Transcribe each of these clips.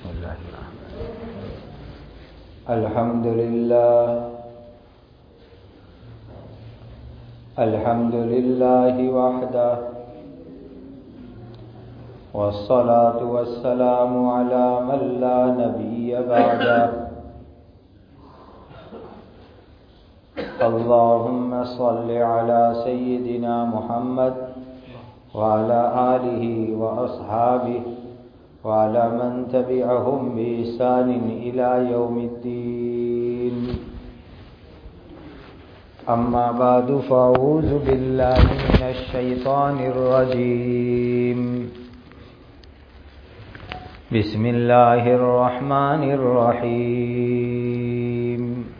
بسم اللہ الحمد للہ الحمد للہ وحدہ والصلاة والسلام على من لا نبی بعدہ اللهم صل على سيدنا محمد وعلى آله وأصحابه وعلى من تبعهم بإحسان إلى يوم الدين أما بعد فأعوذ بالله من الشيطان الرجيم بسم الله الرحمن الرحيم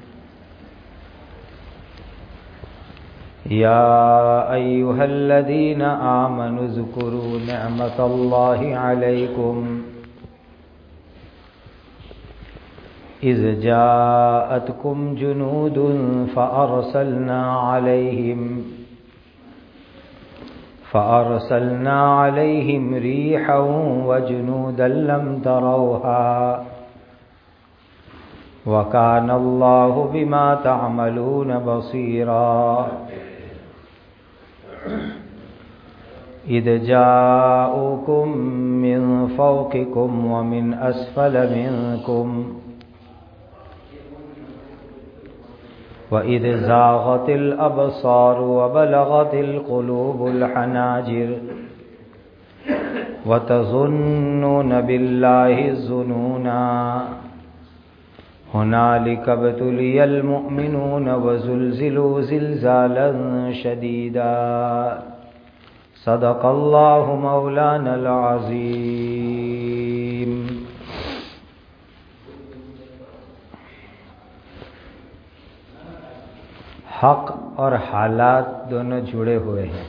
يا أيها الذين آمنوا اذكروا نعمة الله عليكم إذ جاءتكم جنود فأرسلنا عليهم ريحا وجنودا لم تروها وكان الله بما تعملون بصيرا إذ جاءوكم من فوقكم ومن أسفل منكم وَإِذْ زَاغَتِ الْأَبْصَارُ وَبَلَغَتِ الْقُلُوبُ الْحَنَاجِرَ وَتَظُنُّونَ بِاللَّهِ الظُّنُونَا هُنَالِكَ ابْتُلِيَ الْمُؤْمِنُونَ وَزُلْزِلُوا زِلْزَالًا شَدِيدًا صدق اللہ مولانا العظیم. حق اور حالات دونوں جڑے ہوئے ہیں.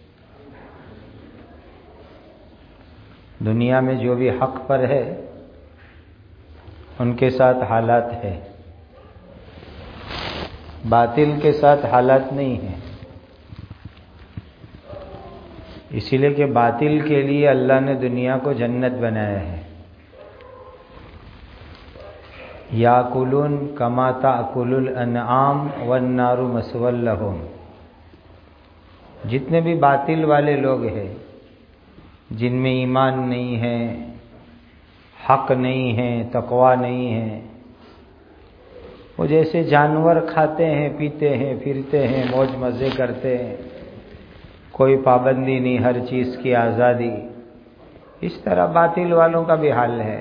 دنیا میں جو بھی حق پر ہے ان کے ساتھ حالات ہے، باطل کے ساتھ حالات نہیں ہیں. اسی لیے کہ باطل کے لیے اللہ نے دنیا کو جنت بنایا ہے. یاکلون کما تاکل الانعام والنار مثوی لہم. جتنے بھی باطل والے لوگ ہیں جن میں ایمان نہیں ہے، حق نہیں ہے، تقوی نہیں ہے، وہ جیسے جانور کھاتے ہیں، پیتے ہیں، پھرتے ہیں، موج مزے کرتے ہیں، کوئی پابندی نہیں، ہر چیز کی آزادی. اس طرح باطل والوں کا بھی حال ہے.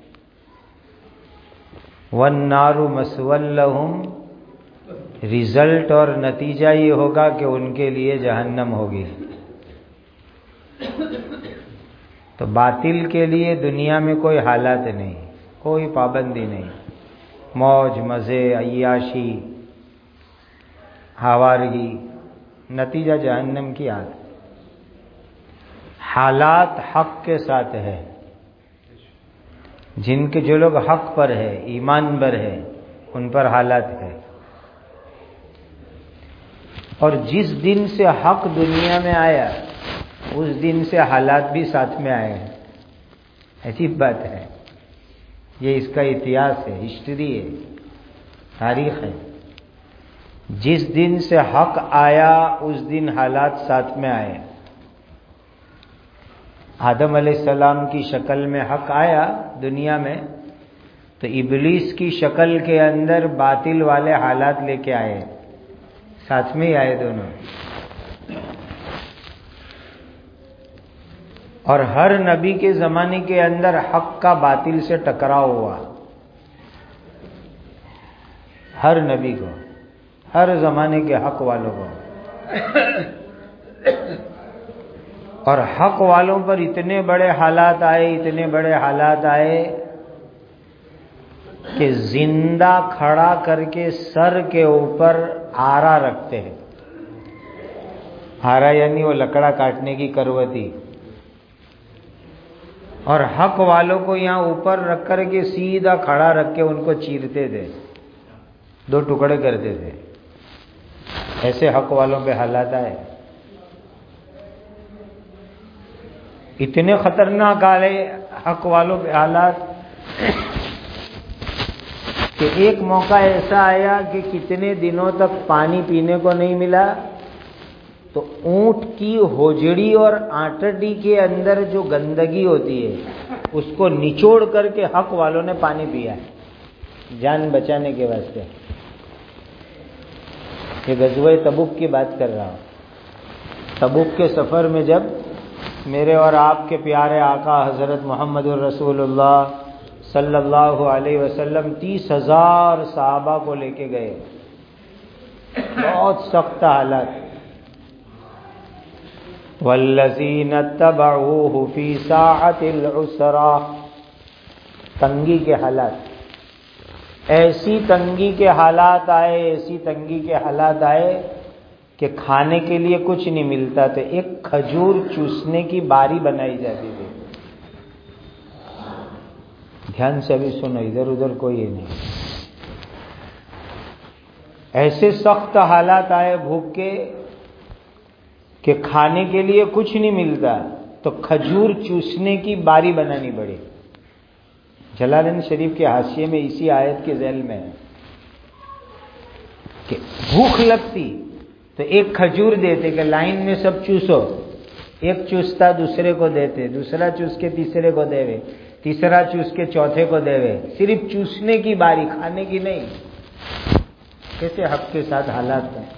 وَالنَّارُ مَثْوًى لَهُمْ، رزلٹ اور نتیجہ یہ ہوگا کہ ان کے لیے جہنم ہوگی. تو باطل کے لیے دنیا میں کوئی حالات نہیں، کوئی پابندی نہیں، موج مزے، عیاشی، آوارگی، نتیجہ جہنم کی آگ. حالات حق کے ساتھ ہے. جن کے جو لوگ حق پر ہے، ایمان پر ہے، ان پر حالات ہے. اور جس دن سے حق دنیا میں آیا اس دن سے حالات بھی ساتھ میں آئے ہیں. عجیب بات ہے. یہ اس کا اتہاس ہے، ہسٹری ہے، تاریخ ہے. جس دن سے حق آیا اس دن حالات ساتھ میں آئے. آدم علیہ السلام کی شکل میں حق آیا دنیا میں تو ابلیس کی شکل کے اندر باطل والے حالات لے کے آئے، ساتھ میں ہی آئے دونوں. اور ہر نبی کے زمانے کے اندر حق کا باطل سے ٹکراؤ ہوا. ہر نبی کو، ہر زمانے کے حق والوں کو. اور حق والوں پر اتنے بڑے حالات آئے، اتنے بڑے حالات آئے کہ زندہ کھڑا کر کے سر کے اوپر آرا رکھتے ہیں. آرا یعنی وہ لکڑا کاٹنے کی کروتی. اور حق والوں کو یہاں اوپر رکھ کر کے سیدھا کھڑا رکھ کے ان کو چیرتے تھے، دو ٹکڑے کرتے تھے. ایسے حق والوں پہ حالات آئے. اتنے خطرناک آئے حق والوں پہ حالات کہ ایک موقع ایسا آیا کہ کتنے دنوں تک پانی پینے کو نہیں ملا، تو اونٹ کی ہوجڑی اور آنٹڑی کے اندر جو گندگی ہوتی ہے اس کو نچوڑ کر کے حق والوں نے پانی پیا ہے جان بچانے کے واسطے۔ یہ غزوہ تبوک کی بات کر رہا ہوں۔ تبوک کے سفر میں جب میرے اور آپ کے پیارے آقا حضرت محمد الرسول اللہ صلی اللہ علیہ وسلم 30,000 صحابہ کو لے کے گئے، بہت سخت حالات، والذین اتبعوہ فی ساعۃ العسرہ، تنگی کے حالات، ایسی تنگی کے حالات آئے، ایسی تنگی کے حالات آئے کہ کھانے کے لیے کچھ نہیں ملتا تھا، ایک کھجور چوسنے کی باری بنائی جاتی تھی۔ دھیان سے ابھی سنو، ادھر ادھر کوئی نہیں۔ ایسے سخت حالات آئے بھوک کے کہ کھانے کے لیے کچھ نہیں ملتا، تو کھجور چوسنے کی باری بنانی پڑی۔ جلالین شریف کے حاشیے میں اسی آیت کے ذیل میں ہے کہ بھوک لگتی تو ایک کھجور دیتے کہ لائن میں سب چوسو، ایک چوستا دوسرے کو دیتے، دوسرا چوس کے تیسرے کو دے، تیسرا چوس کے چوتھے کو دے، صرف چوسنے کی باری، کھانے کی نہیں۔ کیسے حق کے ساتھ حالات ہیں۔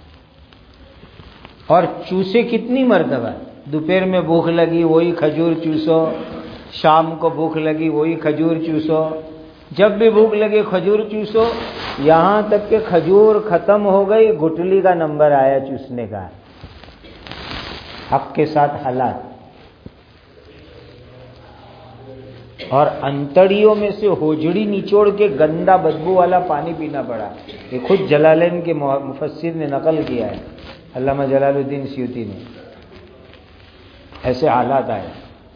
اور چوسے کتنی مرتبہ، دوپہر میں بھوک لگی وہی کھجور چوسو، شام کو بھوک لگی وہی کھجور چوسو، جب بھی بھوک لگے کھجور چوسو، یہاں تک کہ کھجور ختم ہو گئی، گٹلی کا نمبر آیا چوسنے کا۔ حق کے ساتھ حالات۔ اور انتڑیوں میں سے ہوجڑی نچوڑ کے گندا بدبو والا پانی پینا پڑا۔ یہ خود جلالین کے مفسر نے نقل کیا ہے، علامہ جلال الدین سیوطی نے۔ ایسے حالات آئے۔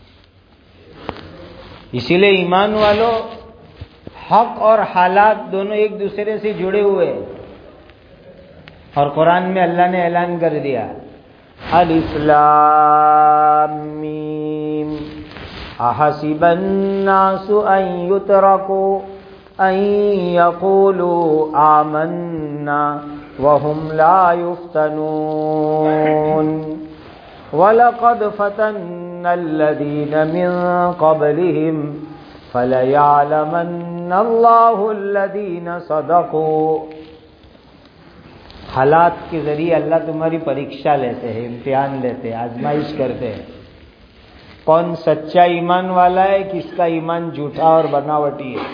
اسی لیے ایمان والوں، حق اور حالات دونوں ایک دوسرے سے جڑے ہوئے ہیں، اور قرآن میں اللہ نے اعلان کر دیا، الف لام میم احسب الناس ان یترکوا ان یقولوا آمنا وهم لا یفتنون وَلَقَدْ فَتَنَّا الَّذِينَ مِن قَبْلِهِمْ فَلَيَعْلَمَنَّ اللَّهُ الَّذِينَ صَدَقُوا۔ حالات کے ذریعے اللہ تمہاری پریکشا لیتے ہیں، امتحان لیتے ہیں، آزمائش کرتے ہیں، کون سچا ایمان والا ہے، کس کا ایمان جھوٹا اور بناوٹی ہے۔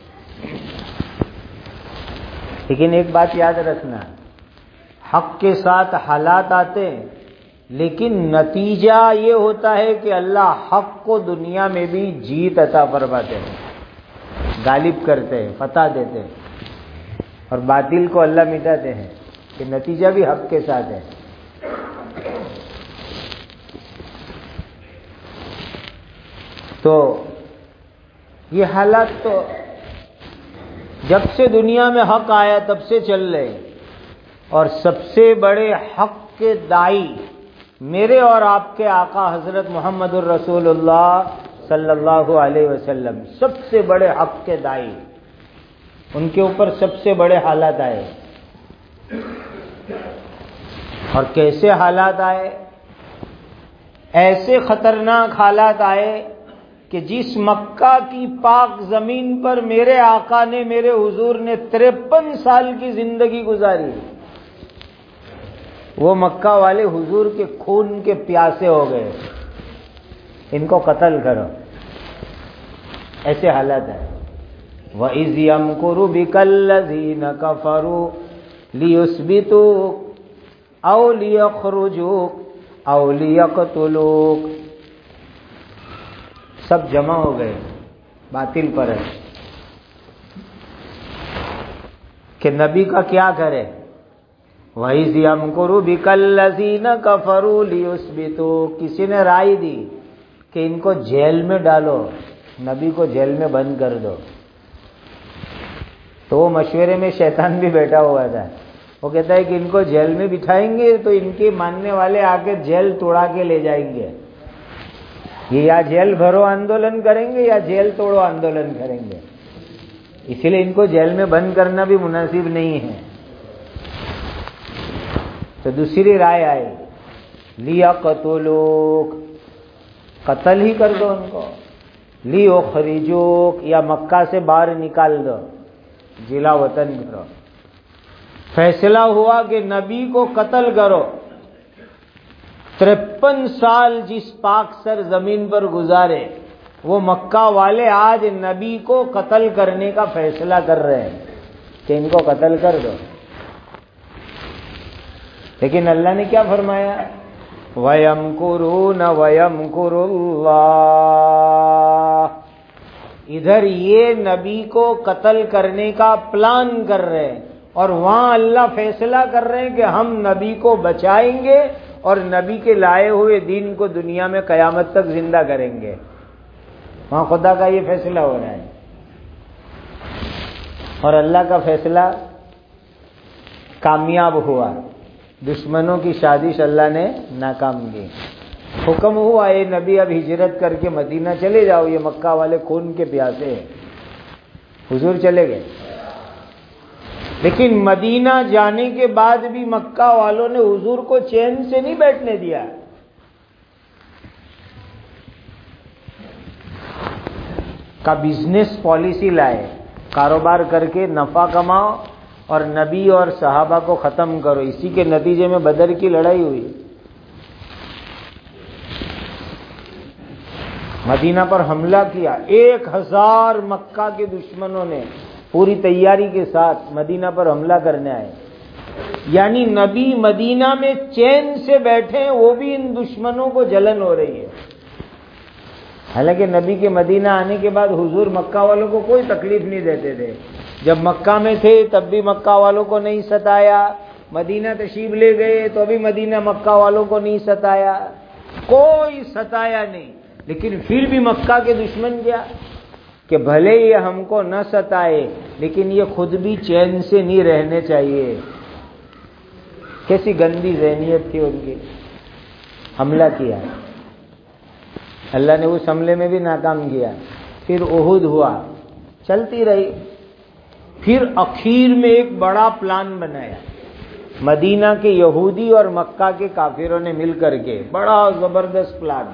لیکن ایک بات یاد رکھنا، حق کے ساتھ حالات آتے ہیں، لیکن نتیجہ یہ ہوتا ہے کہ اللہ حق کو دنیا میں بھی جیت عطا فرماتے ہیں، غالب کرتے ہیں، فتح دیتے ہیں، اور باطل کو اللہ مٹاتے ہیں، کہ نتیجہ بھی حق کے ساتھ ہے۔ تو یہ حالات تو جب سے دنیا میں حق آیا تب سے چل رہے، اور سب سے بڑے حق کے داعی میرے اور آپ کے آقا حضرت محمد الرسول اللہ صلی اللہ علیہ وسلم، سب سے بڑے حق کے داعی، ان کے اوپر سب سے بڑے حالات آئے۔ اور کیسے حالات آئے؟ ایسے خطرناک حالات آئے کہ جس مکہ کی پاک زمین پر میرے آقا نے، میرے حضور نے 53 سال کی زندگی گزاری، وہ مکہ والے حضور کے خون کے پیاسے ہو گئے، ان کو قتل کرو۔ ایسے حالات ہیں۔ وَإِذْ يَمْكُرُ بِكَ الَّذِينَ كَفَرُوا لِيُثْبِتُوكَ أَوْ لِيَخْرُجُوكَ أَوْ لِيَقْتُلُوكَ، سب جمع ہو گئے باطل پر ہے کہ نبی کا کیا کرے۔ وَإِذْ يَمْكُرُ بِكَ الَّذِينَ كَفَرُوا لِيُثْبِتُوكَ، کسی نے رائے دی کہ ان کو جیل میں ڈالو، نبی کو جیل میں بند کر دو، تو وہ مشورے میں شیطان بھی بیٹھا ہوا تھا، وہ کہتا ہے کہ ان کو جیل میں بٹھائیں گے تو ان کے ماننے والے آ کے جیل توڑا کے لے جائیں گے، یہ یا جیل بھرو آندولن کریں گے یا جیل توڑو آندولن کریں گے، اسی لیے ان کو جیل میں بند کرنا بھی مناسب نہیں ہے۔ تو دوسری رائے آئی لیقتلوک، قتل ہی کر دو ان کو، لیخرجوک، یا مکہ سے باہر نکال دو، جلا وطن کرو۔ فیصلہ ہوا کہ نبی کو قتل کرو۔ 53 سال جس پاک سر زمین پر گزارے، وہ مکہ والے آج نبی کو قتل کرنے کا فیصلہ کر رہے ہیں کہ ان کو قتل کر دو۔ لیکن اللہ نے کیا فرمایا؟ وَيَمْكُرُونَ وَيَمْكُرُ اللَّهُ، ادھر یہ نبی کو قتل کرنے کا پلان کر رہے ہیں اور وہاں اللہ فیصلہ کر رہے ہیں کہ ہم نبی کو بچائیں گے اور نبی کے لائے ہوئے دین کو دنیا میں قیامت تک زندہ کریں گے۔ وہاں خدا کا یہ فیصلہ ہو رہا ہے، اور اللہ کا فیصلہ کامیاب ہوا۔ دشمنوں کی سازش اللہ نے ناکام کی۔ حکم ہوا اے نبی اب ہجرت کر کے مدینہ چلے جاؤ، یہ مکہ والے خون کے پیاسے ہیں۔ حضور چلے گئے، لیکن مدینہ جانے کے بعد بھی مکہ والوں نے حضور کو چین سے نہیں بیٹھنے دیا۔ کا بزنس پالیسی لائے، کاروبار کر کے نفع کماؤ اور نبی اور صحابہ کو ختم کرو۔ اسی کے نتیجے میں بدر کی لڑائی ہوئی۔ مدینہ پر حملہ کیا، 1000 مکہ کے دشمنوں نے پوری تیاری کے ساتھ مدینہ پر حملہ کرنے آئے۔ یعنی نبی مدینہ میں چین سے بیٹھے، وہ بھی ان دشمنوں کو جلن ہو رہی ہے۔ حالانکہ نبی کے مدینہ آنے کے بعد حضور مکہ والوں کو کوئی تکلیف نہیں دیتے تھے۔ جب مکہ میں تھے تب بھی مکہ والوں کو نہیں ستایا، مدینہ تشریف لے گئے تو بھی مدینہ مکہ والوں کو نہیں ستایا، کوئی ستایا نہیں۔ لیکن پھر بھی مکہ کے دشمن کیا کہ بھلے یہ ہم کو نہ ستائے لیکن یہ خود بھی چین سے نہیں رہنے چاہیے۔ کیسی گندی ذہنیت تھی ان کی۔ حملہ کیا، اللہ نے اس حملے میں بھی ناکام کیا۔ پھر احد ہوا، چلتی رہی۔ پھر اخیر میں ایک بڑا پلان بنایا مدینہ کے یہودی اور مکہ کے کافروں نے مل کر کے، بڑا زبردست پلان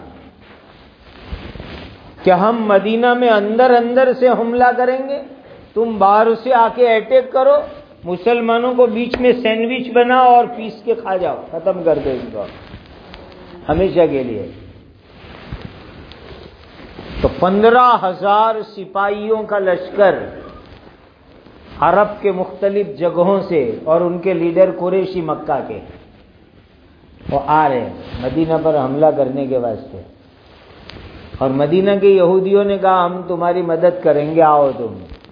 کہ ہم مدینہ میں اندر اندر سے حملہ کریں گے، تم باہر سے آ کے اٹیک کرو، مسلمانوں کو بیچ میں سینڈوچ بناؤ اور پیس کے کھا جاؤ، ختم کر دو ان کو ہمیشہ کے لیے۔ تو 15,000 سپاہیوں کا لشکر عرب کے مختلف جگہوں سے اور ان کے لیڈر قریشی مکہ کے، وہ آ رہے ہیں مدینہ پر حملہ کرنے کے واسطے۔ اور مدینہ کے یہودیوں نے کہا ہم تمہاری مدد کریں گے، آؤ تم۔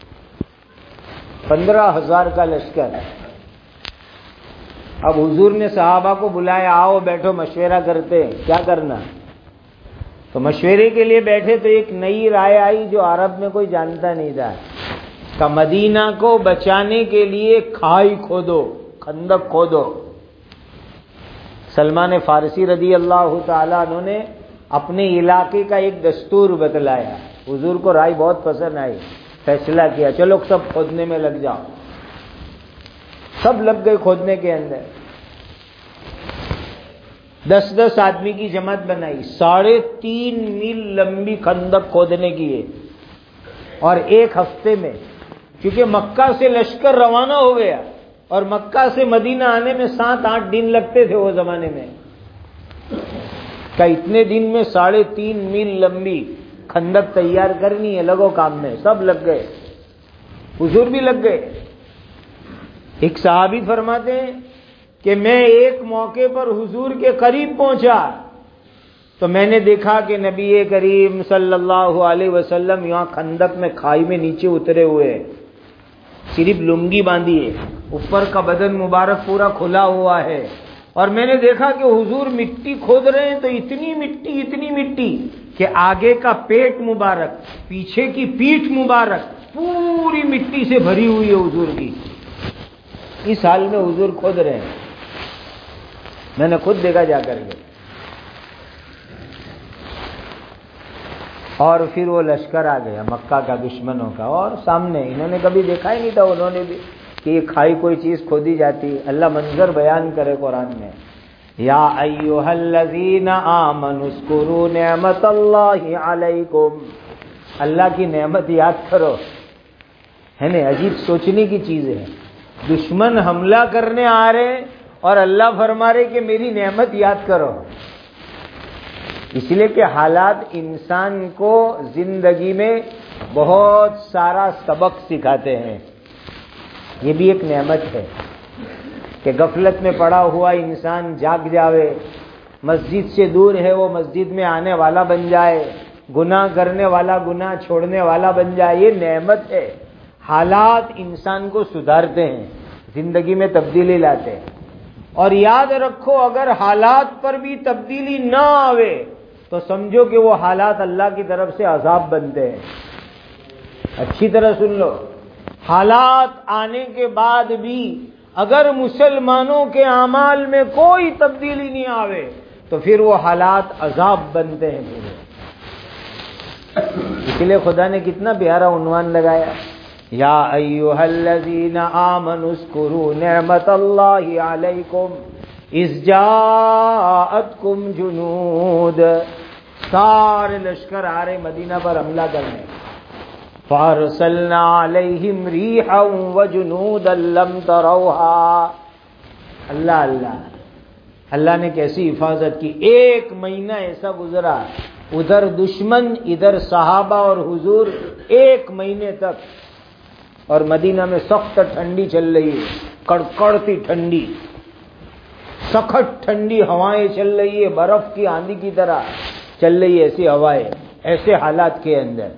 15,000 کا لشکر۔ اب حضور نے صحابہ کو بلایا، آؤ بیٹھو مشورہ کرتے ہیں کیا کرنا۔ تو مشورے کے لیے بیٹھے تو ایک نئی رائے آئی جو عرب میں کوئی جانتا نہیں تھا کہ مدینہ کو بچانے کے لیے کھائی کھودو، خندق کھودو۔ سلمان فارسی رضی اللہ تعالیٰ عنہ نے اپنے علاقے کا ایک دستور بتلایا، حضور کو رائے بہت پسند آئی، فیصلہ کیا چلو سب کھودنے میں لگ جاؤ۔ سب لگ گئے کھودنے کے اندر، 10-10 آدمی کی جماعت بنائی، 3.5 میل لمبی خندق کھودنے کی ہے۔ اور ایک ہفتے میں، کیونکہ مکہ سے لشکر روانہ ہو گیا اور مکہ سے مدینہ آنے میں 7-8 دن لگتے تھے وہ زمانے میں، کہ اتنے دن میں 3.5 میل لمبی خندق تیار کرنی ہے، لگو کام میں۔ سب لگ گئے، حضور بھی لگ گئے۔ ایک صحابی فرماتے ہیں کہ میں ایک موقع پر حضور کے قریب پہنچا تو میں نے دیکھا کہ نبی کریم صلی اللہ علیہ وسلم یہاں خندق میں کھائی میں نیچے اترے ہوئے ہیں، صرف لنگی باندھی ہے، اوپر کا بدن مبارک پورا کھلا ہوا ہے۔ اور میں نے دیکھا کہ حضور مٹی کھود رہے ہیں تو اتنی مٹی کہ آگے کا پیٹ مبارک، پیچھے کی پیٹھ مبارک پوری مٹی سے بھری ہوئی ہے حضور کی۔ اس حال میں حضور کھود رہے ہیں، میں نے خود دیکھا جا کر کے۔ اور پھر وہ لشکر آ گیا مکہ کا دشمنوں کا، اور سامنے انہوں نے کبھی دیکھا ہی نہیں تھا انہوں نے بھی کہ یہ کھائی کوئی چیز کھودی جاتی. اللہ منظر بیان کرے قرآن میں، یا ایھا الذین آمنوا اذکروا نعمت اللہ علیکم. اللہ کی نعمت یاد کرو، ہے نا؟ عجیب سوچنے کی چیز ہے. دشمن حملہ کرنے آ رہے اور اللہ فرما رہے کہ میری نعمت یاد کرو. اس لیے کہ حالات انسان کو زندگی میں بہت سارا سبق سکھاتے ہیں. یہ بھی ایک نعمت ہے کہ غفلت میں پڑا ہوا انسان جاگ جاوے، مسجد سے دور ہے وہ مسجد میں آنے والا بن جائے، گناہ کرنے والا گناہ چھوڑنے والا بن جائے. یہ نعمت ہے. حالات انسان کو سدھارتے ہیں، زندگی میں تبدیلی لاتے ہیں. اور یاد رکھو اگر حالات پر بھی تبدیلی نہ آوے تو سمجھو کہ وہ حالات اللہ کی طرف سے عذاب بنتے ہیں. اچھی طرح سن لو، حالات آنے کے بعد بھی اگر مسلمانوں کے اعمال میں کوئی تبدیلی نہیں آوے تو پھر وہ حالات عذاب بنتے ہیں پورے. اس لیے خدا نے کتنا پیارا عنوان لگایا، یا ایھا الذین آمنوا اذکروا نعمت اللہ علیکم اذ جاءتکم جنود. سارے لشکر آ رہے مدینہ پر حملہ کرنے. فارسلنا علیہم ریحا وجنودا لم تروها. اللہ اللہ اللہ نے کیسی حفاظت کی. ایک مہینہ ایسا گزرا، ادھر دشمن ادھر صحابہ اور حضور، ایک مہینے تک. اور مدینہ میں سخت ٹھنڈی چل رہی ہے، کڑکڑتی ٹھنڈی، سخت ٹھنڈی ہوائیں چل رہی ہے، برف کی آندھی کی طرح چل رہی ہے ایسی ہوائیں، ایسے حالات کے اندر.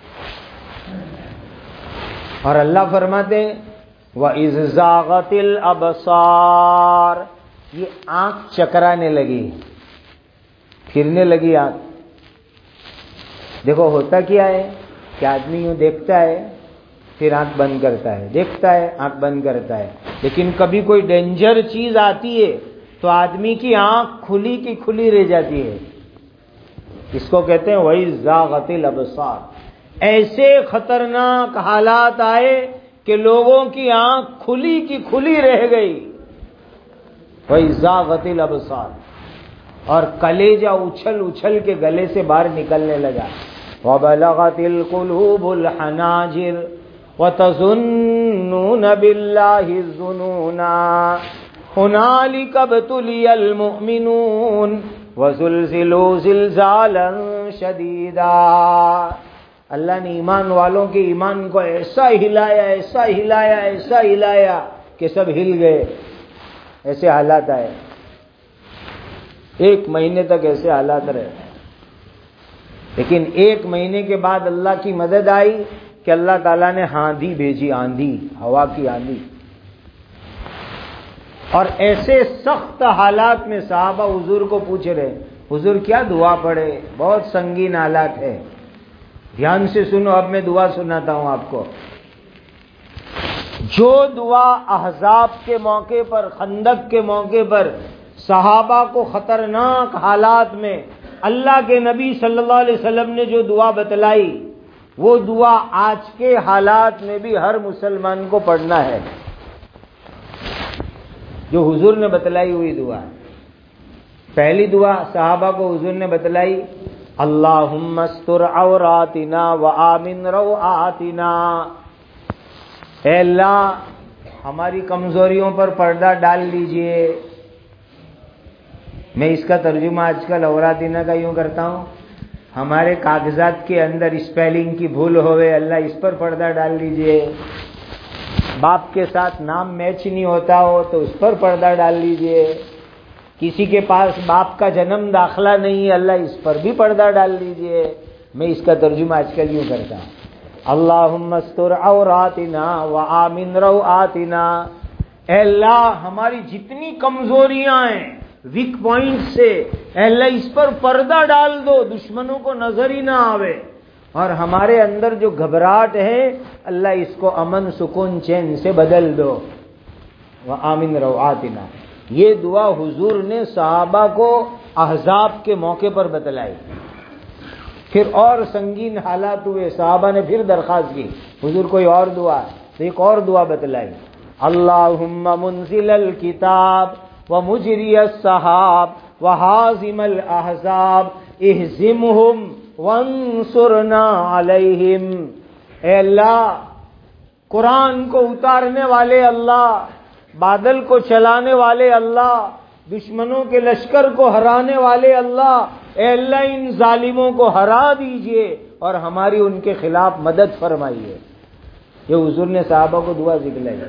اور اللہ فرماتے وَإِذْ زَاغَتِ الْأَبْصَارُ. یہ آنکھ چکرانے لگی، پھرنے لگی آنکھ. دیکھو ہوتا کیا ہے کہ آدمی یوں دیکھتا ہے پھر آنکھ بند کرتا ہے، دیکھتا ہے آنکھ بند کرتا ہے. لیکن کبھی کوئی ڈینجر چیز آتی ہے تو آدمی کی آنکھ کھلی کی کھلی رہ جاتی ہے. اس کو کہتے ہیں وَإِذْ زَاغَتِ الْأَبْصَارُ. ایسے خطرناک حالات آئے کہ لوگوں کی آنکھ کھلی کی کھلی رہ گئی. وَإِذْ زَاغَتِ الْأَبْصَارُ. اور کلیجہ اچھل اچھل کے گلے سے باہر نکلنے لگا. وَبَلَغَتِ الْقُلُوبُ الْحَنَاجِرَ وَتَظُنُّونَ بِاللَّهِ الظُّنُونَا هُنَالِكَ ابْتُلِيَ الْمُؤْمِنُونَ وَزُلْزِلُوا زِلْزَالًا شَدِيدًا. اللہ نے ایمان والوں کے ایمان کو ایسا ہلایا ایسا ہلایا ایسا ہلایا کہ سب ہل گئے. ایسے حالات آئے، ایک مہینے تک ایسے حالات رہے. لیکن ایک مہینے کے بعد اللہ کی مدد آئی کہ اللہ تعالیٰ نے آندھی بھیجی، آندھی، ہوا کی آندھی. اور ایسے سخت حالات میں صحابہ حضور کو پوچھ رہے حضور کیا دعا پڑھے، بہت سنگین حالات ہے. دھیان سے سنو، اب میں دعا سناتا ہوں آپ کو. جو دعا احزاب کے موقع پر، خندق کے موقع پر صحابہ کو خطرناک حالات میں اللہ کے نبی صلی اللہ علیہ وسلم نے جو دعا بتلائی، وہ دعا آج کے حالات میں بھی ہر مسلمان کو پڑھنا ہے. جو حضور نے بتلائی ہوئی دعا. پہلی دعا صحابہ کو حضور نے بتلائی، اللہم استر عوراتنا وآمن روعاتنا. اے اللہ ہماری کمزوریوں پر پردہ ڈال لیجئے. میں اس کا ترجمہ آج کل عوراتنا کا یوں کرتا ہوں، ہمارے کاغذات کے اندر اسپیلنگ کی بھول ہوئے، اللہ اس پر پردہ ڈال لیجئے. باپ کے ساتھ نام میچ نہیں ہوتا ہو تو اس پر پردہ ڈال لیجئے. کسی کے پاس باپ کا جنم داخلہ نہیں ہے، اللہ اس پر بھی پردہ ڈال لیجئے. میں اس کا ترجمہ آج کل یوں کرتا ہوں، اللہم استر عوراتنا وآمن روعاتنا. اے اللہ ہماری جتنی کمزوریاں ہیں، ویک پوائنٹ سے، اے اللہ اس پر پردہ ڈال دو، دشمنوں کو نظر ہی نہ آوے. اور ہمارے اندر جو گھبراہٹ ہے اللہ اس کو امن سکون چین سے بدل دو. وآمن روعاتنا. یہ دعا حضور نے صحابہ کو احزاب کے موقع پر بتلائی. پھر اور سنگین حالات ہوئے، صحابہ نے پھر درخواست کی حضور کوئی اور دعا، تو ایک اور دعا بتلائی، اللہم منزل الکتاب ومجری السحاب وحازم الاحزاب اہزمہم وانصرنا علیہم۔ اے اللہ، قرآن کو اتارنے والے اللہ، بادل کو چلانے والے اللہ، دشمنوں کے لشکر کو ہرانے والے اللہ، اے اللہ ان ظالموں کو ہرا دیجئے اور ہماری ان کے خلاف مدد فرمائیے۔ یہ حضور نے صحابہ کو دعا ذکرائی۔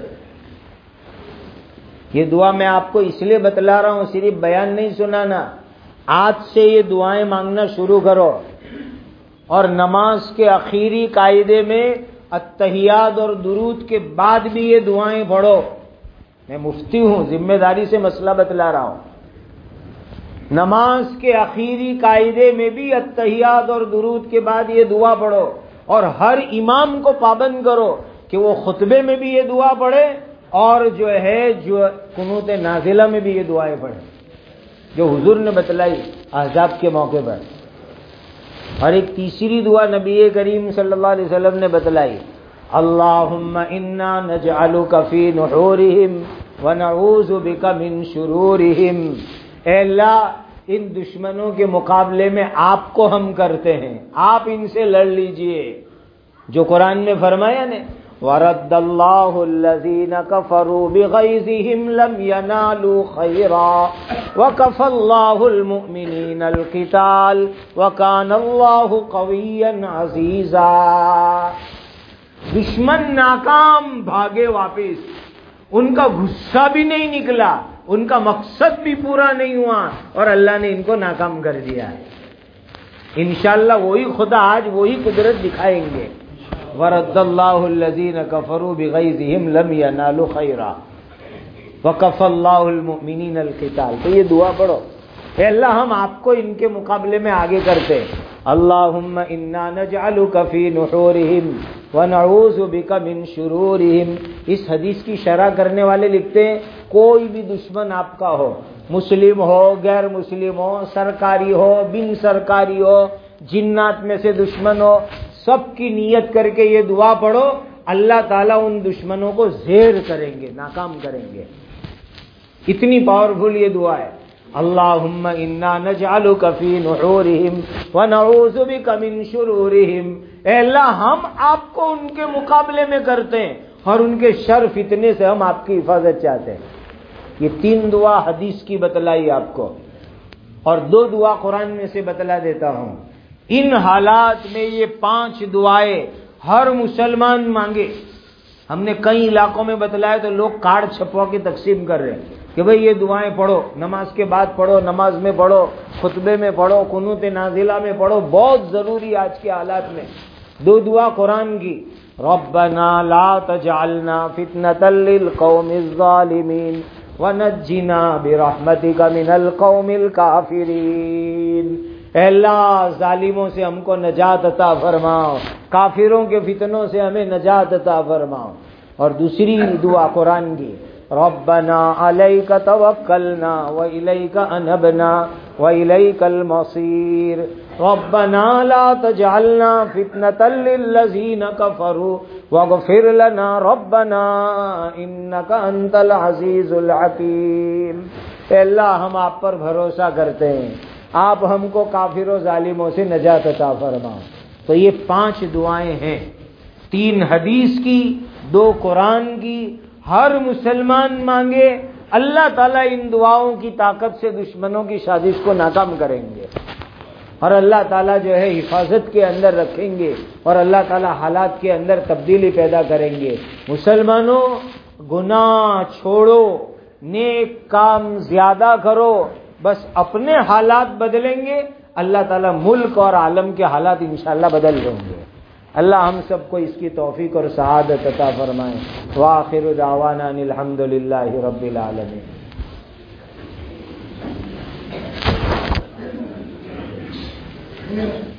یہ دعا میں آپ کو اس لیے بتلا رہا ہوں، صرف بیان نہیں سنانا، آج سے یہ دعائیں مانگنا شروع کرو، اور نماز کے آخری قاعدے میں التحیات اور درود کے بعد بھی یہ دعائیں پڑھو۔ میں مفتی ہوں، ذمہ داری سے مسئلہ بتلا رہا ہوں۔ نماز کے آخری قاعدے میں بھی التحیات اور درود کے بعد یہ دعا پڑھو، اور ہر امام کو پابند کرو کہ وہ خطبے میں بھی یہ دعا پڑھے اور جو قنوت نازلہ میں بھی یہ دعائیں پڑھے جو حضور نے بتلائی احزاب کے موقع پر۔ اور ایک تیسری دعا نبی کریم صلی اللہ علیہ وسلم نے بتلائی، اللہم انا نجعلک فی نحورہم ونعوذ بک من شرورہم۔ اے اللہ، ان دشمنوں کے مقابلے میں آپ کو ہم کرتے ہیں، آپ ان سے لڑ لیجئے، جو قرآن میں فرمایا نے وَرَدَّ اللَّهُ الَّذِينَ كَفَرُوا بِغَيْظِهِمْ لَمْ يَنَالُوا خَيْرًا وَكَفَى اللَّهُ الْمُؤْمِنِينَ الْقِتَالَ وَكَانَ اللَّهُ قَوِيًّا عَزِيزًا۔ دشمن ناکام بھاگے واپس، ان کا غصہ بھی نہیں نکلا، ان کا مقصد بھی پورا نہیں ہوا، اور اللہ نے ان کو ناکام کر دیا ہے۔ انشاءاللہ وہی خدا آج وہی قدرت دکھائیں گے۔ وَرَدَّ اللَّهُ الَّذِينَ كَفَرُوا بِغَيْظِهِمْ لَمْ يَنَالُوا خَيْرًا وَكَفَى اللَّهُ الْمُؤْمِنِينَ الْقِتَالَ۔ تو یہ دعا پڑھو، اے اللہ ہم آپ کو ان کے مقابلے میں آگے کرتے ہیں۔ اللہم انا نجعلک فی نحورہم ونعوذ بک من شرورہم۔ اس حدیث کی شرح کرنے والے لکھتے ہیں کوئی بھی دشمن آپ کا ہو، مسلم ہو، غیر مسلم ہو، سرکاری ہو، بن سرکاری ہو، جنات میں سے دشمن ہو، سب کی نیت کر کے یہ دعا پڑھو، اللہ تعالیٰ ان دشمنوں کو زیر کریں گے، ناکام کریں گے۔ اتنی پاورفل یہ دعا ہے، اللہم انا نجعلک فی نحورہم ونعوذ بک من شرورہم۔ اے اللہ ہم آپ کو ان کے مقابلے میں کرتے ہیں اور ان کے شر فتنے سے ہم آپ کی حفاظت چاہتے ہیں۔ یہ 3 دعا حدیث کی بتلائی آپ کو، اور 2 دعا قرآن میں سے بتلا دیتا ہوں۔ ان حالات میں یہ 5 دعائیں ہر مسلمان مانگے۔ ہم نے کئی علاقوں میں بتلایا تو لوگ کارڈ چھپوا کے تقسیم کر رہے ہیں کہ بھئی یہ دعائیں پڑھو، نماز کے بعد پڑھو، نماز میں پڑھو، خطبے میں پڑھو، قنوت نازلہ میں پڑھو، بہت ضروری آج کے حالات میں۔ 2 دعا قرآن کی، ربنا لا تجعلنا فتنة للقوم الظالمین ونجنا برحمتک من القوم الکافرین۔ اے اللہ ظالموں سے ہم کو نجات عطا فرماؤ، کافروں کے فتنوں سے ہمیں نجات عطا فرماؤ۔ اور دوسری دعا قرآن کی، ربنا علیک توکلنا والیک انبنا والیک المصیر ربنا لا تجعلنا فتنة للذین کفروا واغفر لنا ربنا انک انت العزیز الحکیم۔ اے اللہ ہم آپ پر بھروسہ کرتے ہیں، آپ ہم کو کافر و ظالموں سے نجات عطا فرماؤ۔ تو یہ 5 دعائیں ہیں، 3 حدیث کی، 2 قرآن کی، ہر مسلمان مانگے، اللہ تعالیٰ ان دعاؤں کی طاقت سے دشمنوں کی سازش کو ناکام کریں گے، اور اللہ تعالیٰ جو ہے حفاظت کے اندر رکھیں گے، اور اللہ تعالیٰ حالات کے اندر تبدیلی پیدا کریں گے۔ مسلمانوں، گناہ چھوڑو، نیک کام زیادہ کرو، بس اپنے حالات بدلیں گے، اللہ تعالیٰ ملک اور عالم کے حالات انشاءاللہ بدل دیں گے۔ اللہ ہم سب کو اس کی توفیق اور سعادت عطا فرمائے۔ وآخر دعوانا ان الحمد للہ رب العالمین۔